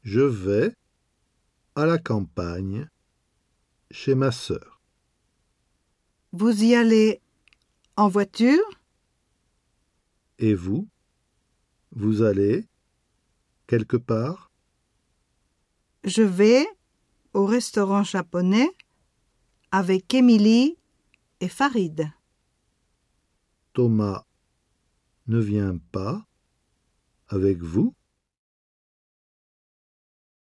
Je vais à la campagne chez ma sœur. Vous y allez en voiture? Et vous? Vous allez quelque part? Je vais au restaurant japonais avec Émilie et Farid. Thomas ne vient pas avec vous?